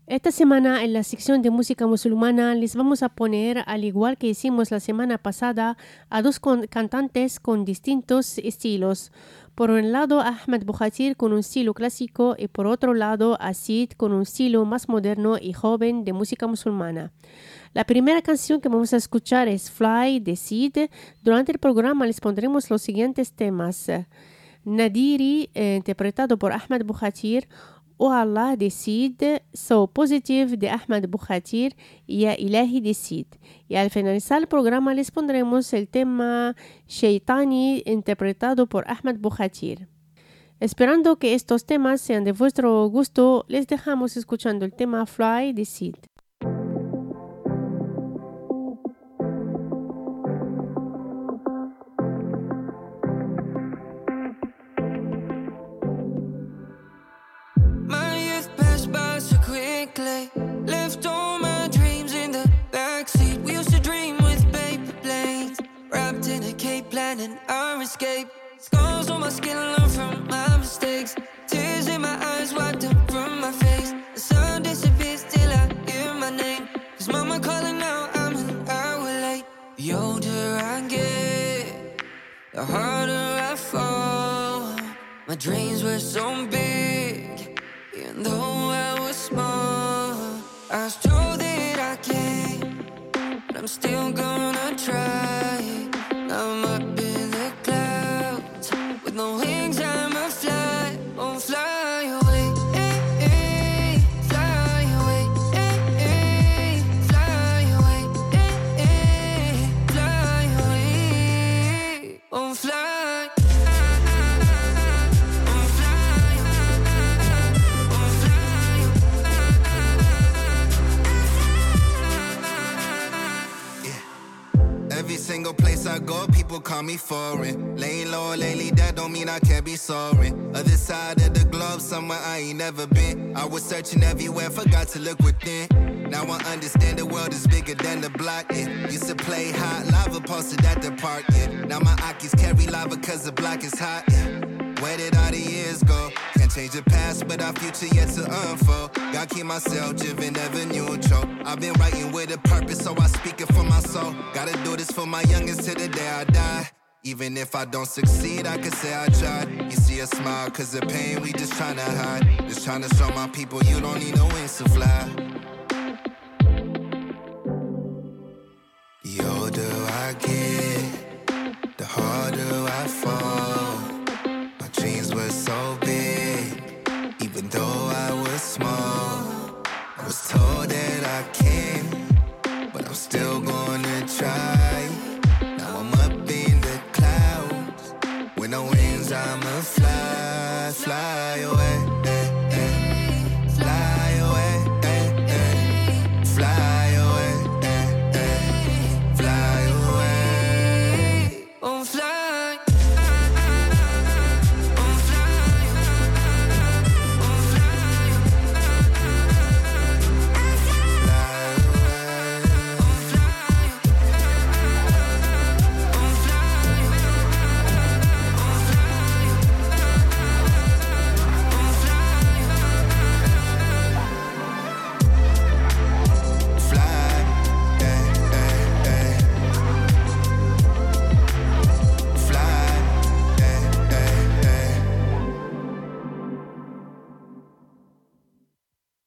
Esta semana en la sección de música musulmana les vamos a poner, al igual que hicimos la semana pasada, a dos cantantes con distintos estilos. Por un lado, Ahmed Bukhatir con un estilo clásico y por otro lado, Asid con un estilo más moderno y joven de música musulmana. La primera canción que vamos a escuchar es Fly de Sid. Durante el programa les pondremos los siguientes temas. Nadiri, interpretado por Ahmed Bukhatir, O Allah de Sid, So Positive de Ahmed Bukhatir y Ya Ilahi de Sid. Y al finalizar el programa les pondremos el tema Shaitani, interpretado por Ahmed Bukhatir. Esperando que estos temas sean de vuestro gusto, les dejamos escuchando el tema Fly de Sid. Left all my dreams in the backseat. We used to dream with paper planes, wrapped in a cape, planning our escape. Scars on my skin, learn from my mistakes. Tears in my eyes, wiped up from my face. The sun disappears till I hear my name. 'Cause mama calling out, I'm an hour late. The older I get, the harder I fall. My dreams were so big, even though I was small. I was told that I can't, but I'm still gonna try. Now I'm up in the clouds, with no wings I'ma fly, oh fly away, fly away, fly away, fly away, oh fly. Every single place I go, people call me foreign. Laying low lately, that don't mean I can't be soaring. Other side of the globe, somewhere I ain't never been. I was searching everywhere, forgot to look within. Now I understand the world is bigger than the block, yeah. Used to play hot, lava posted at the park, yeah. Now my Akis carry lava cause the block is hot, yeah. Where did all the years go? Can't change the past, but our future yet to unfold. Gotta keep myself driven, never neutral. I've been writing with a purpose, so I speak it for my soul. Gotta do this for my youngest till the day I die. Even if I don't succeed, I can say I tried. You see a smile, cause the pain we just tryna hide. Just tryna show my people you don't need no wings to fly. The older I get, the harder I fall. Dreams were so big, even though I was small. I was told